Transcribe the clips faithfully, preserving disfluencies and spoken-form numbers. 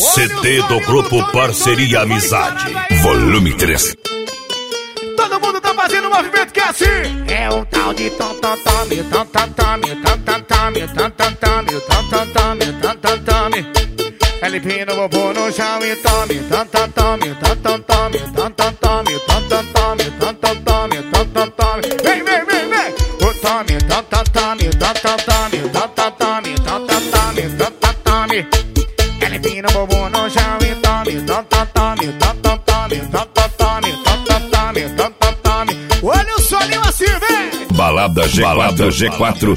C D do grupo Parceria Amizade, volume três. Todo mundo tá fazendo um movimento que é assim. É um tal de tom tom tome, tom tom tome, tom tom tome, tom tom tome, tom tom tome, tom tom tome. Ele pina o bumbum no chão e tome, tom tom tome, tom tom tome, tom tom tome, tom tom tome, tom tom tome, tom tom tome. Vem, vem, vem, vem. O tome, tom tom tome, tom tom tome, tom tom tome, tom tom tome, tom tom tome. Ele pina o bumbum no chão e tome, tom tom tome, tom tom tome, tom tom tome, tom tom tome, tom tom tome. Olha o solinho assim, vem. Balada G quatro, Balada G quatro.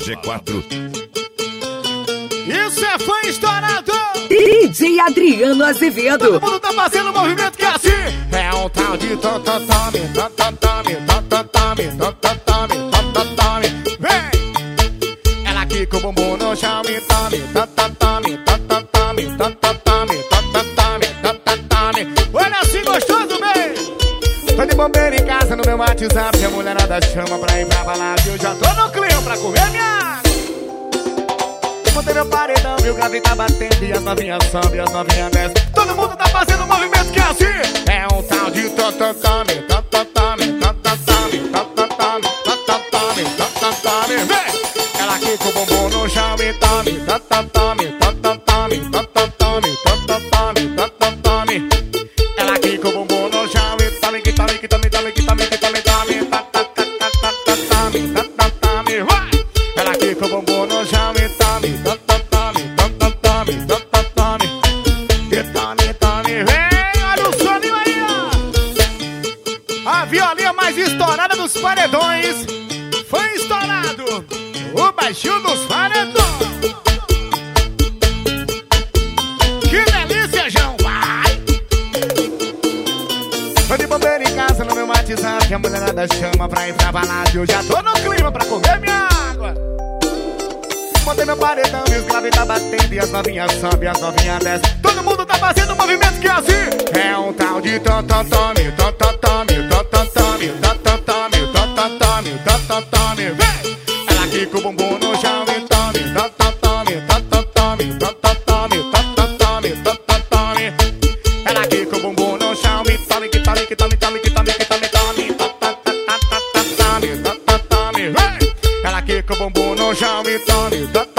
Isso é fã estourado. D J Adriano Azevedo. Todo mundo tá fazendo um movimento que é assim. É um tal de tom tom tome, tom tom tome, tom tom tome, tom tom tome, tom tom tome. Vem. Ela quica o bumbum no chão e tome, tom tom tome, tom tom tome, tom tom tome, tom tom tome, tom tom tome. Olha assim gostoso, bem. Tô de bombeiro em casa no meu WhatsApp. A mulherada chama pra ir pra balada. Eu já tô no clima pra comer minha água. Botei meu paredão e o grave tá batendo. E as novinhas sobem, as novinhas descem. Todo mundo tá fazendo um movimento que é assim. É um tal de tototome, tototome, tototome, tototome, tototome, tototome. Vem! Ela quica o bumbum no chão e tome, tototome, tototome, tototome, tototome, tototome. Ela quica o bumbum no chão e tome, que tome, que tome, tome, que tome, que tome, tome, tototome, tototome. Vai! Ela quica o bumbum no chão e tome, tototome, tototome, tototome, e tome, tome. Vem, olha o soninho aí, ó. A violinha mais estourada dos paredões. Foi estourado o baixinho dos paredões. Que delícia, João, vai. Tô de bombeiro em casa no meu WhatsApp. A mulherada chama pra ir pra balada. Eu já tô no clima pra comer minha água. Botei meu paredão e os graves tá batendo. E as novinhas sobem, as novinhas descem. Todo mundo tá fazendo um movimento que é assim. É um tal de tototome, tototome, tototome, tototome, tototome, tototome. Vem! Ela quica o bumbum no chão e tome, tototome, tototome, tototome, tototome, tototome. Ela quica o bumbum no chão e tome, que tome, que tome, tome, que tome, que tome, tome, tototome, tototome. Vem! Ela quica o bumbum no chão e tome, tototome.